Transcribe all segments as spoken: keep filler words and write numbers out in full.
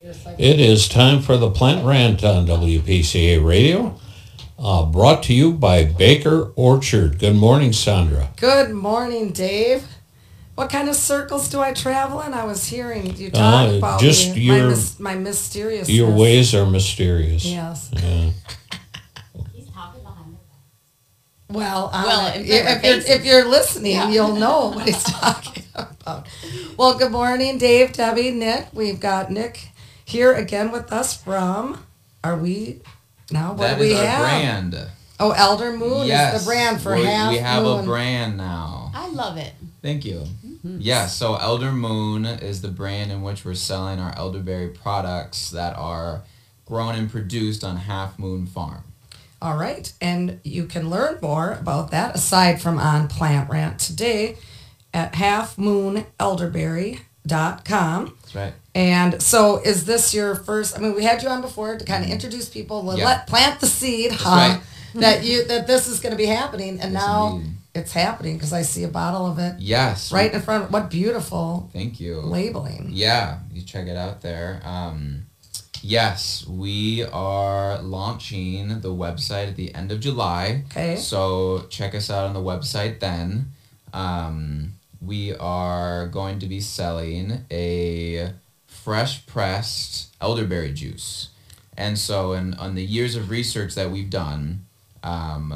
It is time for the Plant Rant on W P C A Radio, uh, brought to you by Baker Orchard. Good morning, Sandra. Good morning, Dave. What kind of circles do I travel in? I was hearing you talk Uh, about just me, your- my, mys- my mysteriousness. Your ways are mysterious. Yes. Yeah. He's talking behind her. Well, um, Well, in if, front of if, you're, faces. if you're listening, Yeah. you'll know what he's talking about. Well, good morning, Dave, Debbie, Nick. We've got Nick here again with us from, are we, now what That do we is our have? brand. Oh, Elder Moon Yes. is the brand for we, Half We have Moon. a brand now. I love it. Thank you. Mm-hmm. Yes, so Elder Moon is the brand in which we're selling our elderberry products that are grown and produced on Half Moon Farm. All right, and you can learn more about that aside from on Plant Rant today at half moon elderberry dot com. That's right. And so is this your first, I mean, we had you on before to kind of introduce people, let, Yeah. let plant the seed, huh, right. that you that this is going to be happening, and Yes, now indeed. it's happening because I see a bottle of it Yes. right in front of, what beautiful Thank you. labeling. Yeah, you check it out there. Um, yes, we are launching the website at the end of July. Okay. So check us out on the website then. Um, we are going to be selling a fresh pressed elderberry juice. And so in on the years of research that we've done, um,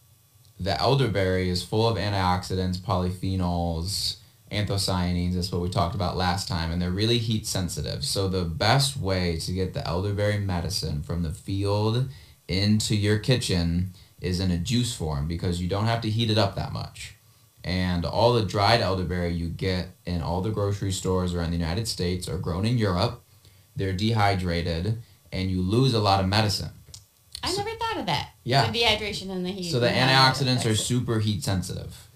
the elderberry is full of antioxidants, polyphenols, anthocyanins. That's what we talked about last time, and they're really heat sensitive. So the best way to get the elderberry medicine from the field into your kitchen is in a juice form, because you don't have to heat it up that much. And all the dried elderberry you get in all the grocery stores around the United States are grown in Europe. They're dehydrated, and you lose a lot of medicine. I never thought of that. Yeah. The dehydration and the heat. So the Yeah, antioxidants are that's- super heat sensitive.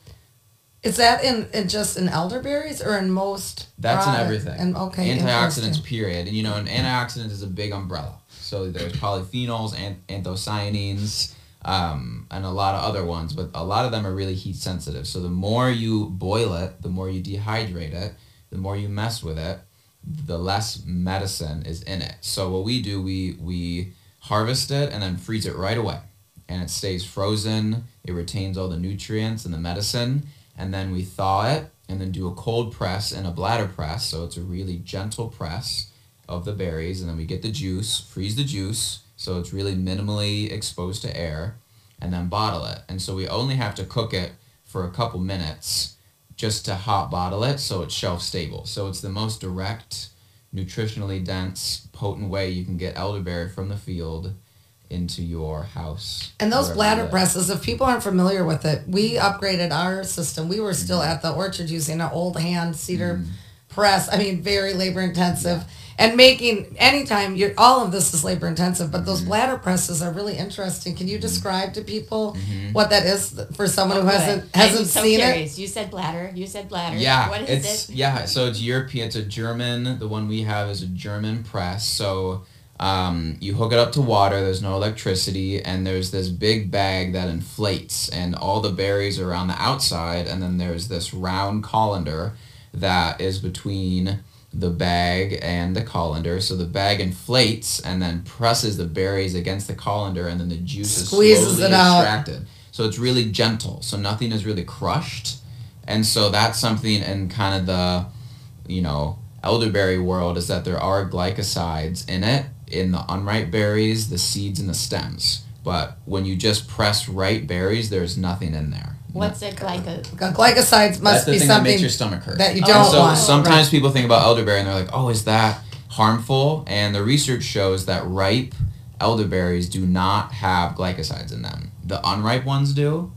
Is that in, in just in elderberries or in most? That's in product? everything. And okay, Antioxidants, interesting. period. And you know, an antioxidant is a big umbrella. So there's polyphenols, and anthocyanins, um, and a lot of other ones, but a lot of them are really heat sensitive. So the more you boil it, the more you dehydrate it, the more you mess with it, the less medicine is in it. So what we do, we we harvest it and then freeze it right away, and it stays frozen. It retains all the nutrients and the medicine. And then we thaw it and then do a cold press and a bladder press. So it's a really gentle press of the berries. And then we get the juice, freeze the juice, so it's really minimally exposed to air, and then bottle it. And so we only have to cook it for a couple minutes just to hot bottle it so it's shelf stable. So it's the most direct, nutritionally dense, potent way you can get elderberry from the field into your house. And those wherever bladder you live. presses, if people aren't familiar with it, we upgraded our system. We were still Mm-hmm. at the orchard using an old hand cedar press. I mean, very labor intensive. And making, anytime, you're, all of this is labor intensive, but Mm-hmm. those bladder presses are really interesting. Can you describe to people what that is for someone who Oh, good. hasn't I'm hasn't so seen curious. You said bladder. You said bladder. Yeah, What is it's it? yeah. So it's European. It's a German. The one we have is a German press. So um, you hook it up to water. There's no electricity, and there's this big bag that inflates, and all the berries are on the outside, and then there's this round colander that is between the bag and the colander. So the bag inflates and then presses the berries against the colander, and then the juice Squeezes is slowly it out. extracted. So it's really gentle. So nothing is really crushed. And so that's something in kind of the, you know, elderberry world, is that there are glycosides in it, in the unripe berries, the seeds, and the stems. But when you just press ripe berries, there's nothing in there. What's a glyco? Glycosides must That's the be thing that something makes your stomach hurt. that you Oh. don't And so want. sometimes Right. people think about elderberry and they're like, oh, is that harmful? And the research shows that ripe elderberries do not have glycosides in them. The unripe ones do.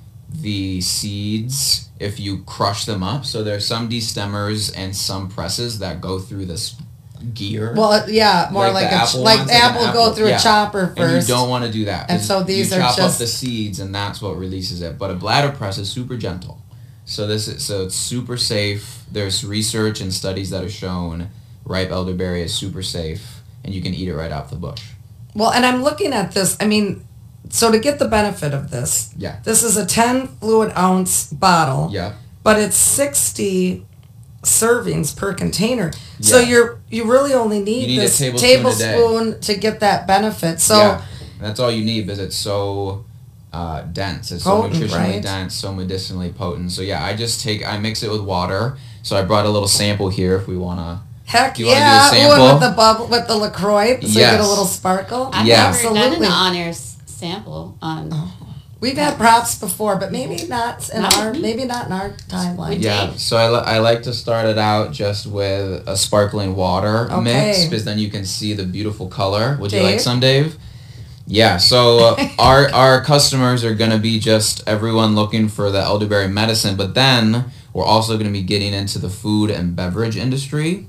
The seeds, if you crush them up, so there's some destemmers and some presses that go through this gear. Well, yeah, more Like like, the a ch- apple like ones, like an apple go apple, through yeah. a chopper And first. you don't want to do that. And 'cause so these you are chop just- up the seeds, and that's what releases it. But a bladder press is super gentle. So this is so it's super safe. There's research and studies that have shown ripe elderberry is super safe, and you can eat it right off the bush. Well, and I'm looking at this. I mean, so to get the benefit of this, Yeah. this is a ten fluid ounce bottle, Yeah. but it's sixty servings per container. So Yeah. you're you really only need, You need a this tablespoon a day. tablespoon to get that benefit. So yeah, that's all you need because it's so uh, dense. It's Potent, so nutritionally right? dense, so medicinally potent. So yeah, I just take I mix it with water. So I brought a little sample here if we wanna. heck Do you wanna do a yeah, Ooh, and sample? with the bubble with the LaCroix, so you get a Yes. little sparkle. I've Yeah. never done Absolutely. an honors sample on. We've had props before, but maybe not in Not our with me. maybe not in our timeline. Yeah, Dave? so I, li- I like to start it out just with a sparkling water mix Okay. because then you can see the beautiful color. Would you Dave? like some, Dave? Yeah, so uh, our our customers are going to be just everyone looking for the elderberry medicine, but then we're also going to be getting into the food and beverage industry.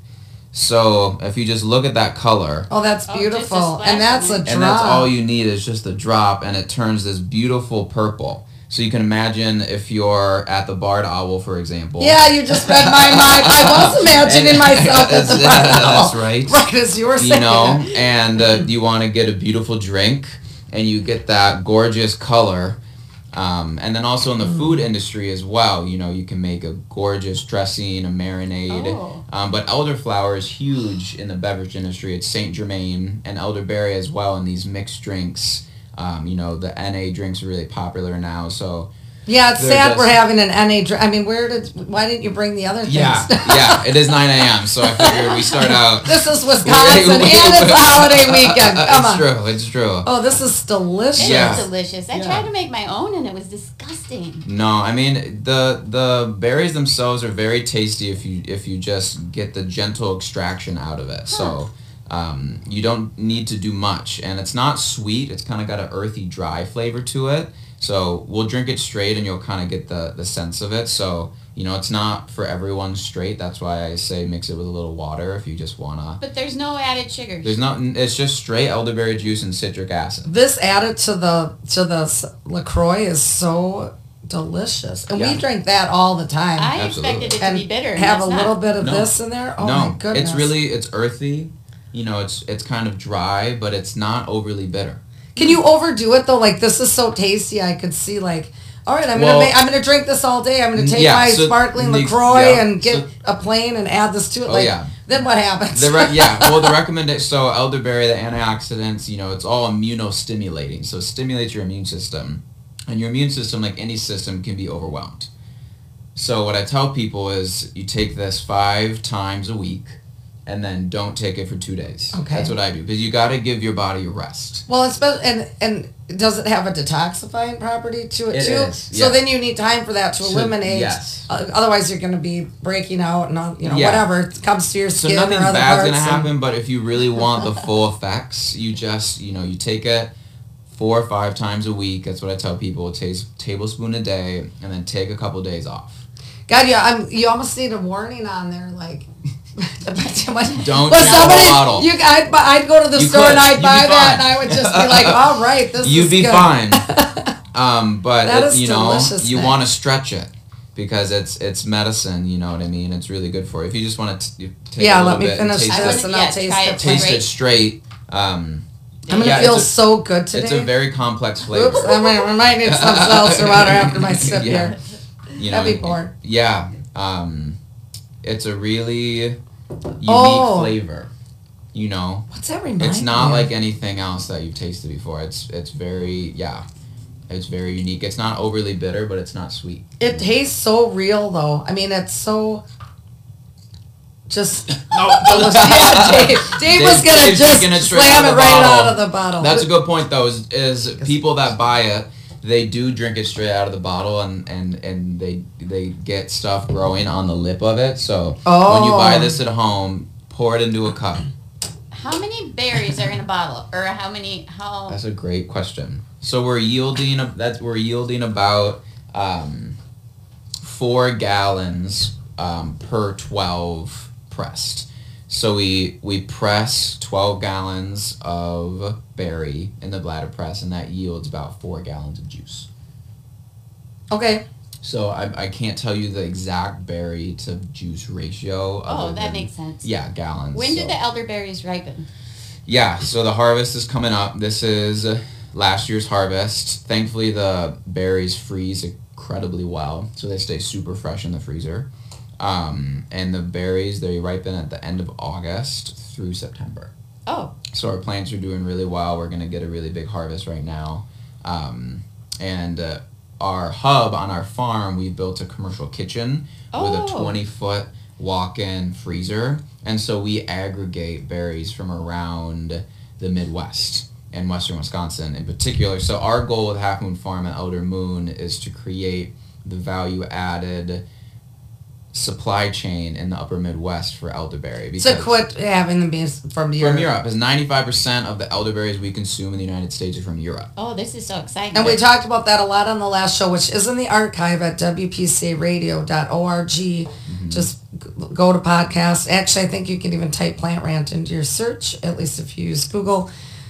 So if you just look at that color, Oh, that's Oh, just a beautiful, splash and that's a of it. drop. and that's all you need is just a drop, and it turns this beautiful purple. So you can imagine if you're at the Bard Owl, for example. Yeah, you just read my mind. I was imagining And- myself at the bar. That's right. Right as you were You saying. know, and uh, you want to get a beautiful drink, and you get that gorgeous color. Um, and then also in the food industry as well, you know, you can make a gorgeous dressing, a marinade. Oh. Um, but elderflower is huge in the beverage industry. It's Saint Germain and elderberry as well in these mixed drinks. Um, you know, the N A drinks are really popular now. So Yeah, it's They're sad just- we're having an N A. Dr- I mean, where did? Why didn't you bring the other things? yeah, yeah, it is nine a.m. So I figured we start out. This is Wisconsin, and it's a holiday weekend. Come it's on. true. It's true. Oh, this is delicious. It Yeah. is delicious. I Yeah. tried to make my own and it was disgusting. No, I mean the the berries themselves are very tasty if you if you just get the gentle extraction out of it. So um, you don't need to do much, and it's not sweet. It's kind of got an earthy, dry flavor to it. So we'll drink it straight, and you'll kind of get the the sense of it. So you know, it's not for everyone straight. That's why I say mix it with a little water if you just wanna. But there's no added sugars. There's not. It's just straight elderberry juice and citric acid. This added to the to the s- LaCroix is so delicious, and Yeah. we drink that all the time. I Absolutely. expected it to and be bitter. and have a that's little not. bit of No. this in there. Oh no, my goodness! it's really it's earthy. You know, it's it's kind of dry, but it's not overly bitter. Can you overdo it though? Like this is so tasty. I could see like, all right, I'm Well- gonna make, I'm gonna drink this all day. I'm gonna take Yeah, my so sparkling the- LaCroix yeah, and get so- a plain and add this to it. Oh, like, yeah. Then what happens? The re- yeah, well, the recommendation, so elderberry, the antioxidants, you know, it's all immunostimulating. So it stimulates your immune system. And your immune system, like any system, can be overwhelmed. So what I tell people is you take this five times a week and then don't take it for two days. Okay. That's what I do. Because you got to give your body a rest. Well, it's spe- and and does it have a detoxifying property to it, It too? is, So yeah. then you need time for that to To- eliminate. yes. Uh, otherwise, you're going to be breaking out and all, you know Yeah. whatever it comes to your So skin nothing or other bad's parts. gonna and- happen, but if you really want the full effects, you just you know you take it four or five times a week. That's what I tell people. Take a tablespoon a day, and then take a couple days off. God, yeah, I'm. You almost need a warning on there, like. Don't But drink the somebody, bottle. you, I'd, bu- I'd go to the You store could. and I'd You'd buy be that, fine. and I would just be like, "All right, this You'd is be good." fine. Um, but That it- is you know delicious, you Nick. want to stretch it because it's it's medicine. You know what I mean? It's really good for you. If you just want to t- take Yeah, a let little me bit and finish taste I this it, wouldn't- and I'll yeah, taste try it. it taste straight. it straight. Um, I'm gonna Yeah, feel it's a- so good today. it's a very complex flavor. Oops, I might, I might need some seltzer water after my sip Yeah. here. You know, That'd be boring. Yeah, um, it's a really unique Oh. flavor. You know, What's that remind it's me not of? like anything else that you've tasted before. It's it's very yeah, it's very unique. It's not overly bitter, but it's not sweet. It tastes so real, though. I mean, it's so just No, delicious. Yeah, Dave, Dave was Dave- gonna Dave's just drinking it straight slam out it of the right bottle. out of the bottle. That's a good point, though. Is, is people that buy it, they do drink it straight out of the bottle, and, and, and they they get stuff growing on the lip of it. So when you buy Oh. this at home, pour it into a cup. How many berries are in a bottle? Or how many, how, That's a great question. So we're yielding a- that's we're yielding about um, four gallons um, per twelve pressed. So we we press twelve gallons of berry in the bladder press, and that yields about four gallons of juice. Okay. So I, I can't tell you the exact berry to juice ratio. oh, other that than- makes sense. Yeah, gallons. When so. do the elderberries ripen? Yeah, so the harvest is coming up. This is uh, last year's harvest. Thankfully, the berries freeze incredibly well, so they stay super fresh in the freezer. Um, and the berries, they ripen at the end of August through September. Oh. So our plants are doing really well. We're going to get a really big harvest right now. Um, and uh, our hub on our farm, we built a commercial kitchen Oh. with a twenty-foot walk-in freezer. And so we aggregate berries from around the Midwest and western Wisconsin in particular. So our goal with Half Moon Farm at Elder Moon is to create the value-added supply chain in the upper Midwest for elderberry. To quit having them be from Europe. From Europe, because ninety-five percent of the elderberries we consume in the United States are from Europe. Oh, this is so exciting. And we talked about that a lot on the last show, which is in the archive at w p c a radio dot org. Mm-hmm. Just g- go to podcasts. Actually, I think you can even type Plant Rant into your search, at least if you use Google.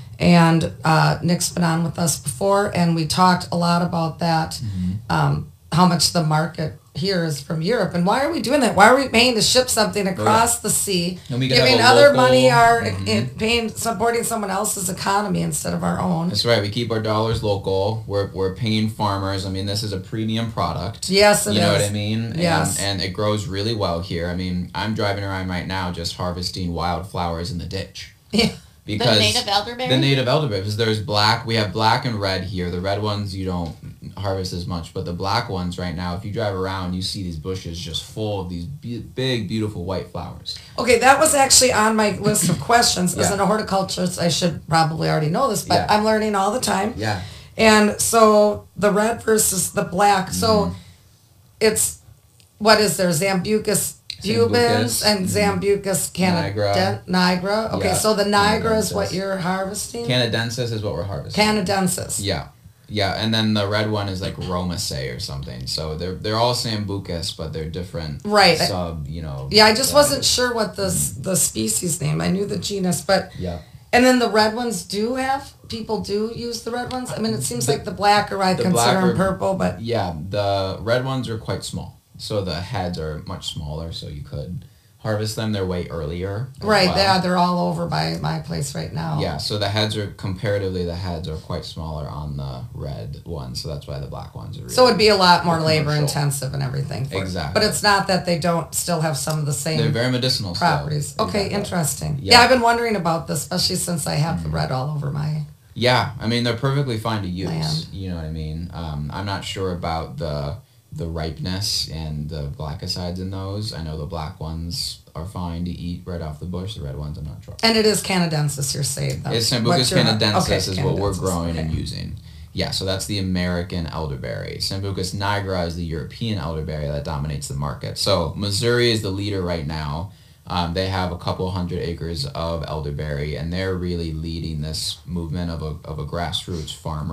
And uh, Nick's been on with us before, and we talked a lot about that, mm-hmm. um, how much the market here is from Europe. And why are we doing that? Why are we paying to ship something across oh, yeah. the sea, and we can giving have a other local, money, our mm-hmm. in, paying, supporting someone else's economy instead of our own? That's right. We keep our dollars local. We're we're paying farmers. I mean, this is a premium product. Yes, it you know is. what I mean? Yes. And, and it grows really well here. I mean, I'm driving around right now just harvesting wildflowers in the ditch. Yeah. Because the native elderberry? The native elderberry. Because there's black. We have black and red here. The red ones you don't harvest as much, but the black ones right now, if you drive around, you see these bushes just full of these be- big, beautiful white flowers. Okay, that was actually on my list of questions. As Yeah. a horticulturist, I should probably already know this, but Yeah. I'm learning all the time. Yeah. And so the red versus the black. Mm-hmm. So it's, what is there? Zambucus pubens Sambucus, and mhm. Zambucus canada- Nigra. Okay, Yeah, so the Nigra is canadensis. what you're harvesting? Canadensis is what we're harvesting. Canadensis. Yeah. Yeah, and then the red one is like Romaceae or something. So they're they're all Sambucus, but they're different Right. sub, you know. Yeah, I just uh, wasn't sure what the the species name. I knew the genus, but Yeah. and then the red ones do have people do use the red ones. I mean, it seems The- like the black or I the consider black them are- purple, but Yeah, the red ones are quite small. So the heads are much smaller, so you could harvest them their way earlier. as right, well. yeah, they're all over by my place right now. Yeah, so the heads are comparatively the heads are quite smaller on the red ones, so that's why the black ones are. Really So it'd be a lot more labor commercial. intensive and everything. For it. Exactly. But it's not that they don't still have some of the They're same very medicinal. properties. Still. Okay, Exactly. interesting. Yeah. Yeah, I've been wondering about this, especially since I have the red all over my. Yeah, I mean they're perfectly fine to use. Land. You know what I mean? Um, I'm not sure about the the ripeness and the glycosides in those. I know the black ones are fine to eat right off the bush. The red ones, I'm not sure. And it is canadensis, you're saying. though. It's What Sambucus you're- canadensis okay, is what we're canadensis, growing and okay. using. Yeah, so that's the American elderberry. Sambucus nigra is the European elderberry that dominates the market. So Missouri is the leader right now. Um, they have a couple hundred acres of elderberry, and they're really leading this movement of a of a grassroots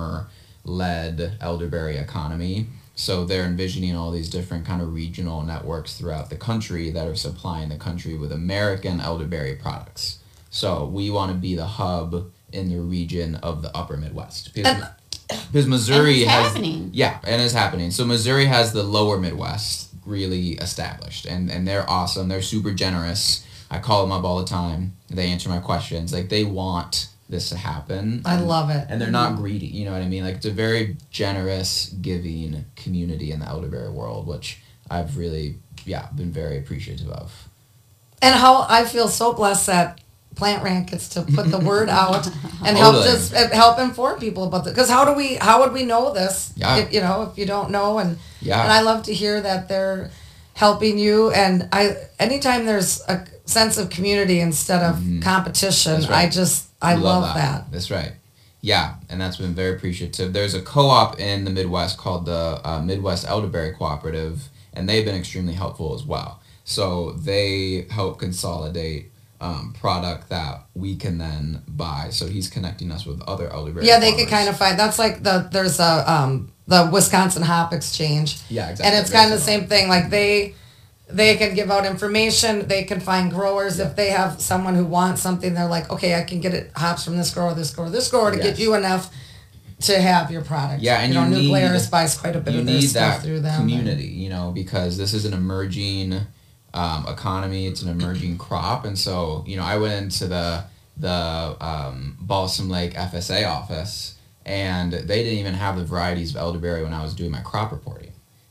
farmer-led elderberry economy. So they're envisioning all these different kind of regional networks throughout the country that are supplying the country with American elderberry products. So we want to be the hub in the region of the upper Midwest. Because, because Missouri And it's has... happening. Yeah, and it's happening. So Missouri has the lower Midwest really established, and, and they're awesome. They're super generous. I call them up all the time. They answer my questions. Like, they want this to happen. I and, love it. And they're not greedy, you know what I mean? Like, it's a very generous, giving community in the elderberry world, which I've really, yeah, been very appreciative of. And how I feel so blessed that Plant Rant gets to put the word out and help Totally. just uh, help inform people about this. Because how do we? How would we know this? Yeah. If, you know, if you don't know, and Yeah. and I love to hear that they're helping you. And I, anytime there's a sense of community instead of competition, That's right. I just I We love, that. That's right. Yeah, and that's been very appreciative. There's a co-op in the Midwest called the uh, Midwest Elderberry Cooperative, and they've been extremely helpful as well. So they help consolidate um, product that we can then buy. So he's connecting us with other elderberry Yeah, they farmers. could kind of find. That's like the there's a um the Wisconsin Hop Exchange. Yeah, exactly. And it's Very kind of the similar. same thing. Like they, they can give out information. They can find growers if they have someone who wants something. They're like, okay, I can get it hops from this grower, this grower, this grower to Yes. get you enough to have your product. Yeah, and you know, you New need- Glarus buys quite a bit you of their need stuff that through them. community, you know, because this is an emerging um, economy. It's an emerging crop, and so you know, I went into the the um, Balsam Lake F S A office, and they didn't even have the varieties of elderberry when I was doing my crop reporting.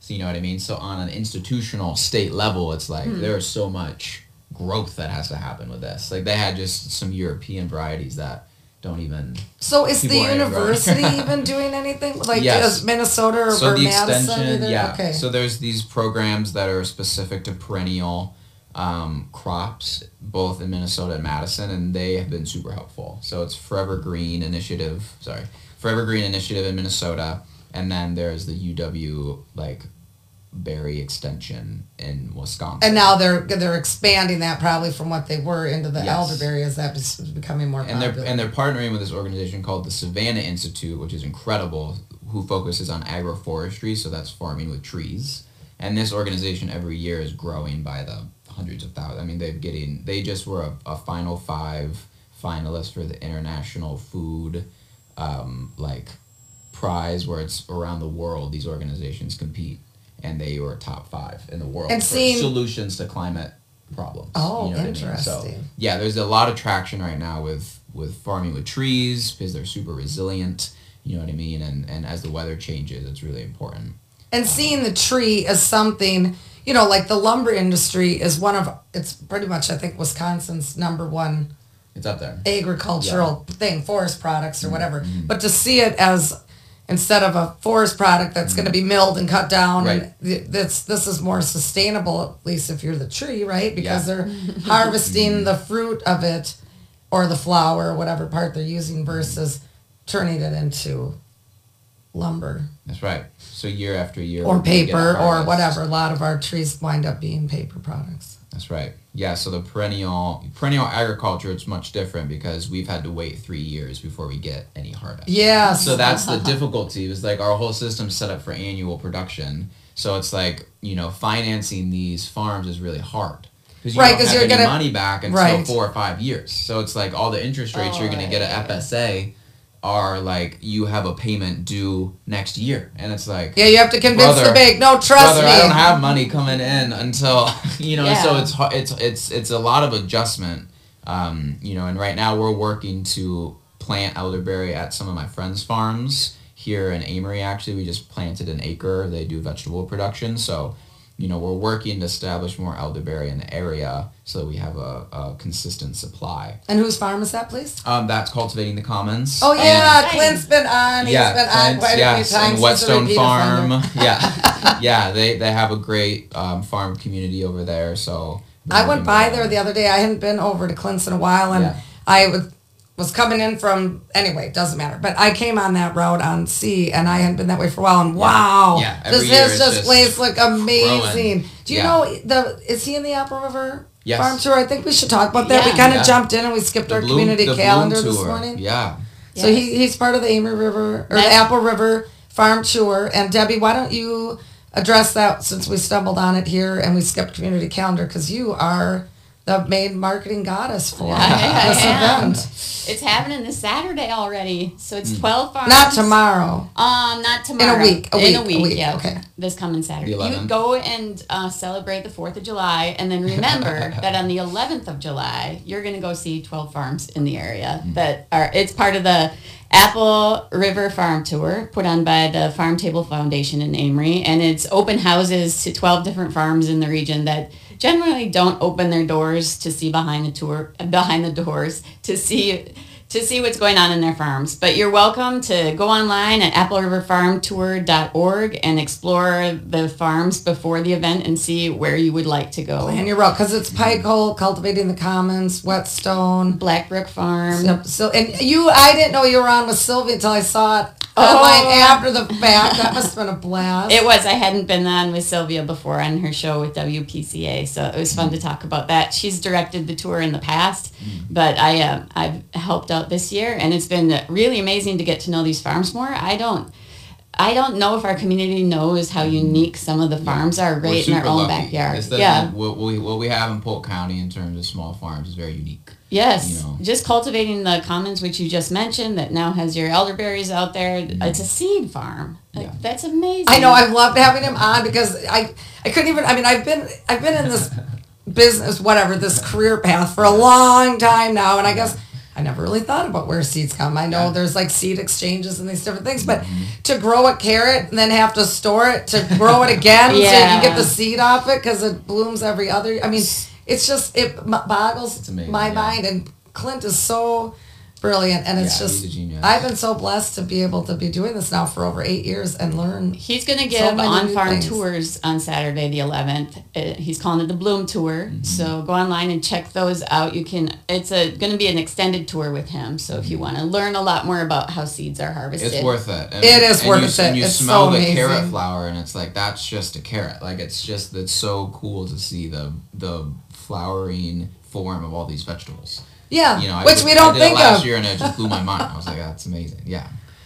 So you know what I mean? So on an institutional state level, it's like Hmm. there's so much growth that has to happen with this. Like they had just some European varieties that don't even. So is the People aren't university growing. even doing anything? Like Yes. is Minnesota or So or the Madison? extension, either? yeah. Okay. So there's these programs that are specific to perennial um, crops, both in Minnesota and Madison, and they have been super helpful. So it's Forever Green Initiative. Sorry, Forever Green Initiative in Minnesota, and then there's the U W like Berry Extension in Wisconsin. And now they're they're expanding that probably from what they were into the Yes. elderberry as that is becoming more and popular. they're and they're partnering with this organization called the Savannah Institute, which is incredible, who focuses on agroforestry, so that's farming with trees. And this organization every year is growing by the hundreds of thousands. I mean, they're getting they just were a, a final five finalist for the International Food um, like prize, where it's around the world. These organizations compete, and they were top five in the world And for seeing- solutions to climate problems. Oh, what I mean? interesting. So, yeah, there's a lot of traction right now with, with farming with trees because they're super resilient. You know what I mean? And and as the weather changes, it's really important. And seeing the tree as something, you know, like the lumber industry is one of, it's pretty much, I think, Wisconsin's number one It's up there. agricultural thing, forest products or whatever. But to see it as, instead of a forest product that's going to be milled and cut down, Right. and th- this this is more sustainable, at least if you're the tree, right? Because Yeah. they're harvesting the fruit of it or the flower, whatever part they're using, versus turning it into lumber That's right. So year after year. or we're gonna get a paper or harvest. whatever. A lot of our trees wind up being paper products. That's right. Yeah, so the perennial perennial agriculture, it's much different because we've had to wait three years before we get any harvest. Yes. So that's the difficulty. It's like our whole system's set up for annual production. So it's like, you know, financing these farms is really hard. Because you Right, don't 'cause have you're any gonna- money back until right. four or five years. So it's like all the interest rates Oh, you're going to get right. at F S A are like you have a payment due next year. And it's like, Yeah, you have to convince Brother- the bank. No, trust brother, me. I don't have money coming in until you know. So Yeah. it's hu- it's it's it's a lot of adjustment, um, you know. And right now we're working to plant elderberry at some of my friends' farms here in Amory. Actually, we just planted an acre. They do vegetable production, so you know we're working to establish more elderberry in the area so that we have a, a consistent supply. And whose farm is that, please? Um, that's Cultivating the Commons. Oh yeah, nice. Clint's been on. He's Yeah, been on Clint's, quite a yes, few times. and He's a Whetstone repeat Farm. offender. Yeah, yeah, they they have a great um, farm community over there. So I went by there the other day. I hadn't been over to Clint's in a while, and Yeah. I was was coming in from anyway. It doesn't matter. But I came on that road on C, and I hadn't been that way for a while. And wow, Yeah, every this year is it's just just place look amazing. growing. Do you Yeah. know the? Is he in the Apple River Yes. farm tour? I think we should talk about that. We Yeah. kind of Yeah. jumped in and we skipped The our Bloom- community the Bloom calendar this tour. morning. Yeah. So Yes. he, he's part of the Amory River or the That's- Apple River Farm Tour. And Debbie, why don't you address that since we stumbled on it here and we skipped community calendar because you are the main marketing goddess for I this am. event. It's happening this Saturday already. So it's twelve farms. Not tomorrow. Um, not tomorrow. week, a In week, a a week, week, yeah. okay. This coming Saturday. The You eleventh. go and uh, celebrate the fourth of July, and then remember that on the eleventh of July, you're going to go see twelve farms in the area that are, it's part of the Apple River Farm Tour put on by the Farm Table Foundation in Amory, and it's open houses to twelve different farms in the region that generally don't open their doors to see behind the tour, behind the doors to see to see what's going on in their farms. But you're welcome to go online at apple river farm tour dot org and explore the farms before the event and see where you would like to go. And you're right, because it's Pike Hole, Cultivating the Commons, Whetstone. Blackbrook Farm. Yep, So, and you, I didn't know you were on with Sylvia until I saw it Oh. online after the fact. That must have been a blast. It was. I hadn't been on with Sylvia before on her show with W P C A, so it was fun to talk about that. She's directed the tour in the past, but I uh, I've helped out this year, and it's been really amazing to get to know these farms more. I don't. I don't know if our community knows how unique some of the farms are We're right in our super own lucky. backyard. It's the- Yeah. What we, what we have in Polk County in terms of small farms is very unique. Yes, you know. just cultivating the commons, which you just mentioned, that now has your elderberries out there. It's a seed farm. Like, Yeah. That's amazing. I know. I've loved having him on because I, I couldn't even. I mean, I've been, I've been in this business, whatever, this career path for a long time now, and I guess I I never really thought about where seeds come. I know Yeah. there's like seed exchanges and these different things, but to grow a carrot and then have to store it to grow it again so you Yeah. can get the seed off it because it blooms every other. I mean, it's just it m- boggles It's amazing, my yeah. mind. And Clint is so brilliant, and it's Yeah, just he's a genius. I've been so blessed to be able to be doing this now for over eight years and learn. He's going to So give many new on-farm things. tours on Saturday the eleventh. Uh, he's calling it the Bloom Tour. Mm-hmm. So go online and check those out. You can. It's a going to be an extended tour with him. So if you want to learn a lot more about how seeds are harvested, It's worth it. And, It is and worth you, it. And you It's smell so the amazing. carrot flower, and it's like that's just a carrot. Like it's just it's so cool to see the the flowering form of all these vegetables. Yeah, You know, I which did- we don't I did think it last of. year, and it just blew my mind. I was like, that's amazing. Yeah.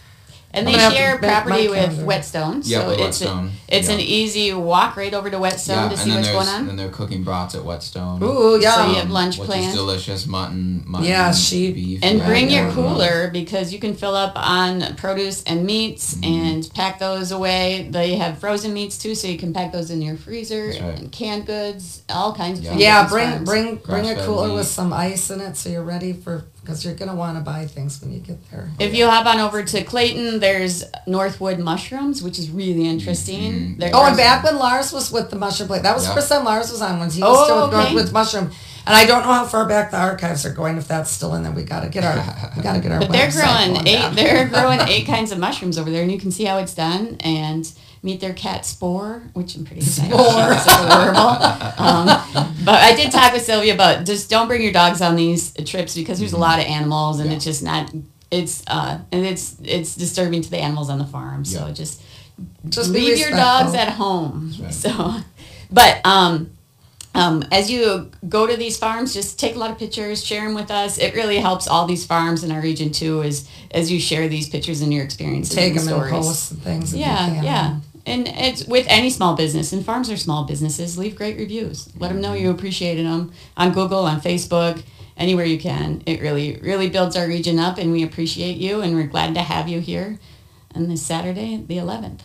And I'm they gonna have to share make property my with calendar. Whetstone. Yeah, so with it's Whetstone. A, it's Yeah. an easy walk right over to Whetstone Yeah, to and see then what's there's going on. and they're cooking brats at Whetstone. Ooh, yeah. So you have lunch which planned. is delicious. Mutton, mutton, Yeah, sheep. beef. And yeah, bring yeah, your yeah. cooler because you can fill up on produce and meats Mm-hmm. and pack those away. They have frozen meats too, so you can pack those in your freezer That's right. and canned goods, all kinds of Yeah. things. Yeah, at these bring farms. bring bring a Grass-fed cooler meat. with some ice in it so you're ready for because you're gonna want to buy things when you get there. If you hop on over to Clayton, there's Northwood mushrooms, which is really interesting. Mhm. They're Oh, and grown- back when Lars was with the mushroom plate, that was Yeah. the first time Lars was on when he was Oh, still with okay. Northwoods Mushroom. And I don't know how far back the archives are going. If that's still in there, we gotta get our we gotta get our. But they're website growing going eight. down. They're growing eight kinds of mushrooms over there, and you can see how it's done. And meet their cat Spore, which I'm pretty excited. Spore. She's adorable. Um, but I did talk with Sylvia about just don't bring your dogs on these trips because there's a lot of animals, and Yeah. it's just not. It's uh, and it's it's disturbing to the animals on the farm. So Yeah. just Just be leave your respectful. dogs at home. right. So, but um. Um, as you go to these farms, just take a lot of pictures, share them with us. It really helps all these farms in our region too, as as you share these pictures and your experiences Take and them stories. and post and things. if you Yeah, can. yeah. And it's with any small business, and farms are small businesses. Leave great reviews. Let them know you appreciated them on Google, on Facebook, anywhere you can. It really, really builds our region up, and we appreciate you, and we're glad to have you here on this Saturday, the eleventh.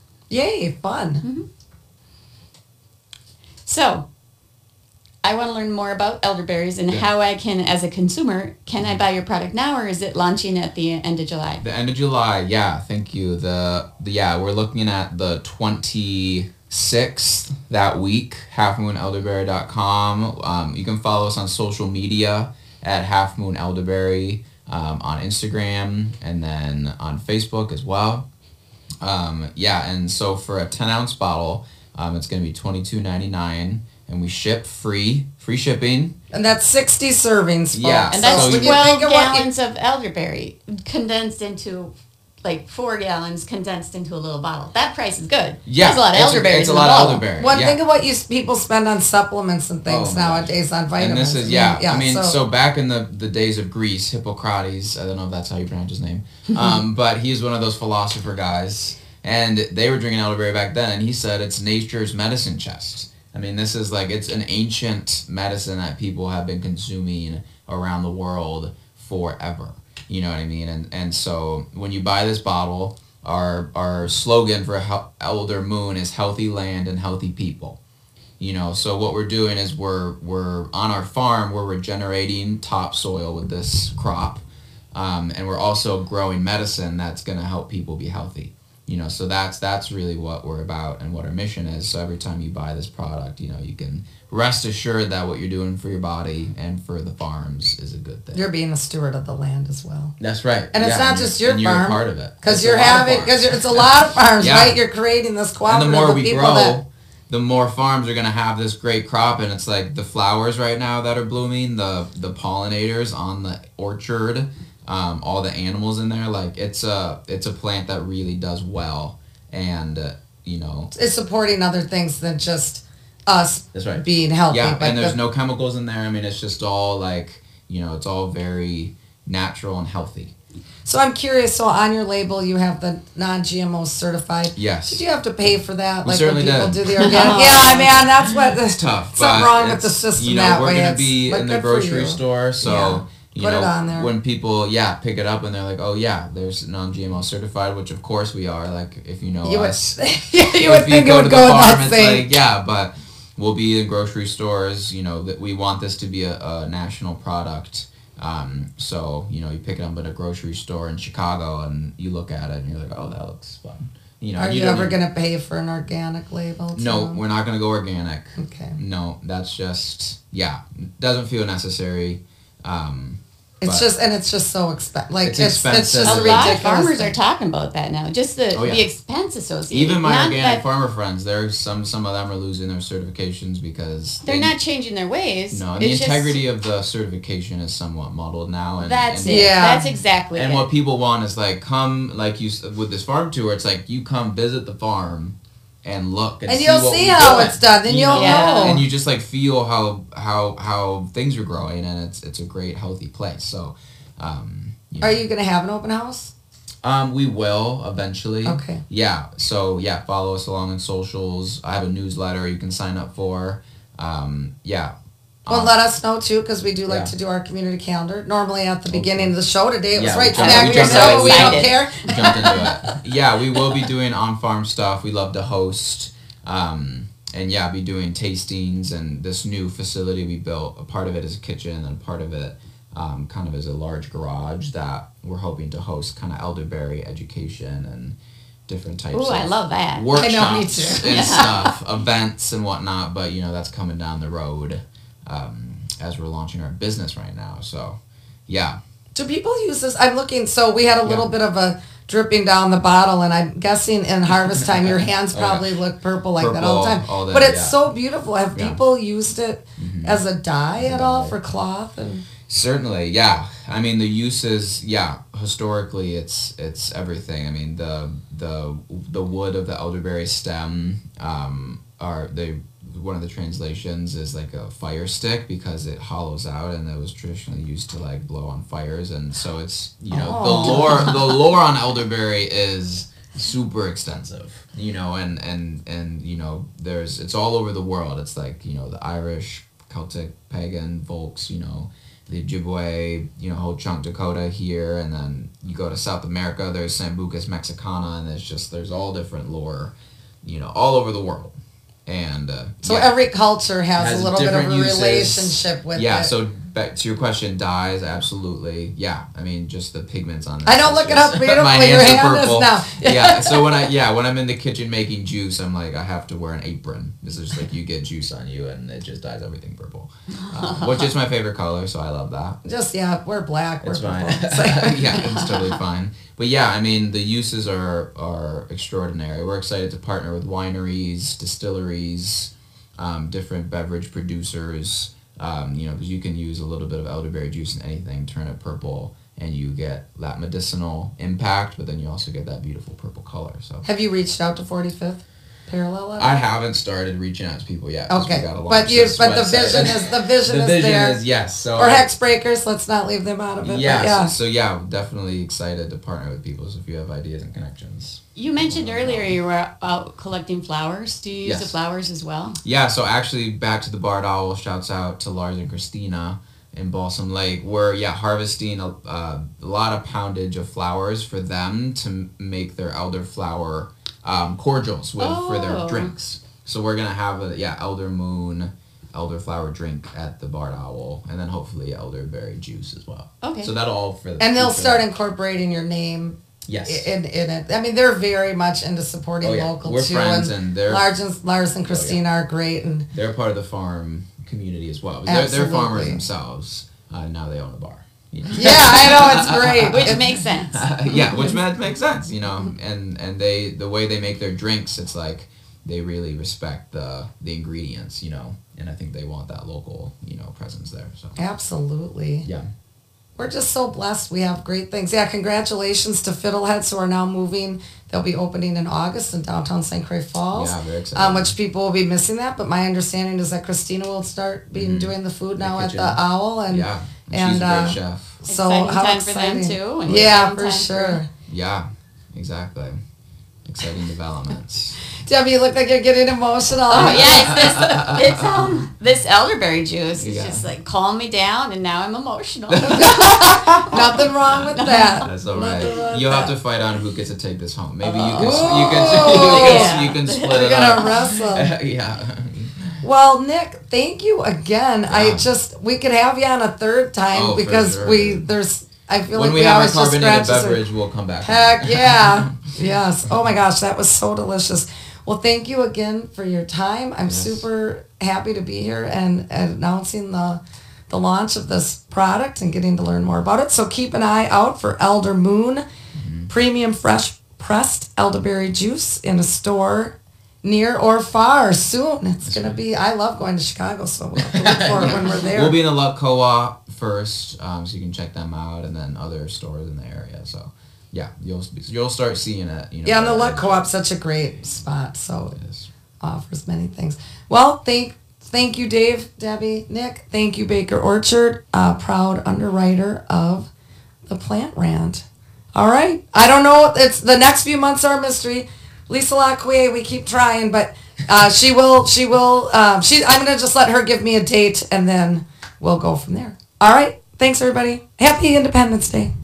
Yay, fun. Mm-hmm. So, I want to learn more about elderberries and Yeah. how I can, as a consumer, can I buy your product now, or is it launching at the end of July? The end of July, yeah, thank you. The, the yeah, we're looking at the twenty-sixth that week, half moon elderberry dot com. Um, you can follow us on social media at Half Moon Elderberry um, on Instagram and then on Facebook as well. Um, yeah, and so for a ten ounce bottle, um, it's going to be twenty-two ninety-nine, and we ship free, free shipping. And that's sixty servings, folks. Yeah, And that's So when you twelve think of what you- gallons of elderberry condensed into, like, four gallons condensed into a little bottle. That price is good. Yeah, There's a lot of it's a- elderberries it's a in lot the of bottle. elderberry. One yeah. think of what you s- people spend on supplements and things Oh my nowadays on vitamins. And this is I mean, yeah. I mean, so, back in the, the days of Greece, Hippocrates, I don't know if that's how you pronounce his name, um, but he's one of those philosopher guys, and they were drinking elderberry back then, and he said it's nature's medicine chest. I mean, this is like it's an ancient medicine that people have been consuming around the world forever. You know what I mean? And and so when you buy this bottle, our our slogan for Hel- Elder Moon is healthy land and healthy people. You know, so what we're doing is we're we're on our farm, we're regenerating topsoil with this crop, um, and we're also growing medicine that's going to help people be healthy. You know, so that's that's really what we're about and what our mission is. So every time you buy this product, you know, you can rest assured that what you're doing for your body and for the farms is a good thing. you're being a steward of the land as well. That's right. And it's Yeah, not just your and you're farm, a part of it. Because It's you're a lot of having, farms. because it's a lot of farms, Yeah. right? You're creating this And cooperative the more of we people grow, that, the more farms are going to have this great crop. And it's like the flowers right now that are blooming, the the pollinators on the orchard, um, all the animals in there. Like it's a it's a plant that really does well, and uh, you know. is supporting other things than just us That's right. being healthy. Yeah, but and there's the- no chemicals in there. I mean, it's just all like you know, it's all very natural and healthy. So I'm curious, so on your label you have the non-G M O certified. Yes. Did you have to pay for that? We like certainly when people did. do the organic? Yeah, man, that's what the, It's tough. something but wrong with it's, the system You know, that we're way. gonna It's- be but in the good for grocery you. store, so Yeah. you Put know it on there. when people yeah pick it up and they're like, oh yeah, there's non-G M O certified, which of course we are. Like if you know You would, us, you would if think it go would to go the without farm, it's saying. like yeah, but we'll be in grocery stores. You know that we want this to be a, a national product. Um, so, you know, you pick it up at a grocery store in Chicago and you look at it and you're like, oh, that looks fun. You know, Are you, don't ever even- going to pay for an organic label? No, too? we're not going to go organic. Okay. No, that's just, yeah, doesn't feel necessary. Um, It's but- just, and it's just so expensive. Like, It's it's, it's, expensive. just A a lot ridiculous of farmers thing. are talking about that now. Just the, Oh, yeah. the expense associated. Even my Not organic that farmer friends, there's some some of them are losing their certifications because they're they- not changing their ways. No, and the It's just- integrity of the certification is somewhat muddled now. And That's and, it. Yeah. That's exactly And it. what people want is like come like you s- with this farm tour. It's like you come visit the farm and look and, And see you'll what see we're how doing, it's done, then you you'll know. And you just like feel how how how things are growing, and it's it's a great healthy place. So, um, you know. Are you going to have an open house? Um, we will eventually. Okay. Yeah. So yeah, follow us along on socials. I have a newsletter you can sign up for. Um, yeah. Well, Um, let us know too, because we do like yeah. to do our community calendar. Normally at the beginning of the show today, it was Yeah, right we smack jumped- in we your jumped show, right but we don't in. care. jumped into it. Yeah, we will be doing on-farm stuff. We love to host. Um, and yeah, be doing tastings and this new facility we built. A part of it is a kitchen and part of it um, kind of is a large garage that we're hoping to host kind of elderberry education and different types Ooh, of I love that. workshops I know, me too. and stuff, events and whatnot. But, you know, that's coming down the road um, as we're launching our business right now. So, yeah. Do people use this? I'm looking, so we had a little Yeah. bit of a dripping down the bottle, and I'm guessing in harvest time your hands Oh, yeah. probably look purple like that all the Purple, time. all that, but it's yeah. so beautiful. Have Yeah. people used it as a dye As a at all dye. for cloth? And Certainly, yeah. I mean, the uses, yeah. Historically, it's it's everything. I mean, the the the wood of the elderberry stem, um, are they one of the translations is like a fire stick because it hollows out, and it was traditionally used to like blow on fires, and so it's you know Oh. the lore the lore on elderberry is super extensive, you know, and and and you know there's it's all over the world. It's like you know the Irish, Celtic, pagan, Volks, you know. The Ojibwe, you know, whole chunk Dakota here, and then you go to South America, there's Sambucus Mexicana, and there's just, there's all different lore, you know, all over the world. And, uh, so yeah. every culture has, Has a little bit of a different uses. relationship with Yeah, it. so back to your question, dyes, absolutely. Yeah, I mean, just the pigments on this. I don't is look it just- up, but you don't my put your hands are hand is purple. now. Yeah, so when I, yeah, when I'm in the kitchen making juice, I'm like, I have to wear an apron. This is like, you get juice on you, and it just dyes everything purple. Um, which is my favorite color, so I love that. Just, yeah, we're black. We're It's fine. purple. It's like- Yeah, it's totally fine. But yeah, I mean, the uses are are extraordinary. We're excited to partner with wineries, distilleries, um, different beverage producers. Um, you know, because you can use a little bit of elderberry juice in anything, turn it purple, and you get that medicinal impact. But then you also get that beautiful purple color. So Have you reached out to forty-fifth Parallel? at all? I haven't started reaching out to people yet. 'cause we Okay, gotta launch but you, this but the website. vision is the vision the is vision there. is yes. So or I- hex breakers. Let's not leave them out of it. but Yeah, yeah. So, so yeah, definitely excited to partner with people. So if you have ideas and connections. You mentioned earlier you were out collecting flowers. Do you use Yes. the flowers as well? Yeah, so actually back to the Barred Owl, shouts out to Lars and Christina in Balsam Lake. We're, yeah, harvesting a, uh, a lot of poundage of flowers for them to m- make their elderflower um, cordials with for their Oh. drinks. So we're going to have a, yeah, elder moon, elderflower drink at the Barred Owl, and then hopefully elderberry juice as well. Okay. So that'll all for the And they'll for start that. incorporating your name Yes. in, in it. I mean, they're very much into supporting Oh, yeah. local We're too. friends, and they're- Lars and, Lars and Christina are great. And They're part of the farm community as well. They're, they're farmers Absolutely. themselves. Uh, now they own a bar. You know? yeah, I know it's great. Which It's- makes sense. yeah, which ma- makes sense, you know. And and they the way they make their drinks, it's like they really respect the the ingredients, you know. And I think they want that local, you know, presence there. So Absolutely. yeah, We're just so blessed. We have great things. Yeah, congratulations to Fiddleheads who are now moving. They'll be opening in August in downtown Saint Croix Falls. Yeah, very excited. Um, which people will be missing that, but my understanding is that Christina will start being Mhm. doing the food The now at kitchen. the Owl, and yeah. And, and, she's a uh, great chef. so Exciting how time for them, exciting. too, and Yeah, exciting for time sure. Yeah, exactly. Exciting developments. Debbie, you look like you're getting emotional. Oh yeah, it's this. It's um this elderberry juice. It's Yeah. just like calm me down, and now I'm emotional. Nothing wrong with that. That's all Nothing wrong right. with You'll have that. to fight on who gets to take this home. Maybe you can. Oh. You can. You can, Yeah. you can split We're it gonna up. wrestle. yeah. Well, Nick, thank you again. I Yeah. just we could have you on a third time Oh, for because sure. we there's I feel When like we, we, have our always just carbonated scratch the sur- beverage, we'll come back. Heck yeah. Yes. Oh my gosh, that was so delicious. Well, thank you again for your time. I'm Yes. super happy to be here and, and announcing the the launch of this product and getting to learn more about it. So keep an eye out for Elder Moon Mm-hmm. premium fresh pressed elderberry juice in a store near or far soon. It's going to be, I love going to Chicago, so we'll have to look for it when we're there. We'll be in the Luck Co-op first, um, so you can check them out, and then other stores in the area. So, yeah, you'll you'll start seeing it. You know, yeah, and the Luck as- Co-op's such a great spot, so it Yes. offers many things. Well, thank thank you, Dave, Debbie, Nick. Thank you, Baker Orchard, uh, proud underwriter of the Plant Rant. All right. I don't know. It's the next few months are a mystery. Lisa Lacquier, we keep trying, but uh, she will. She will. Um, she. I'm gonna just let her give me a date, and then we'll go from there. All right. Thanks, everybody. Happy Independence Day.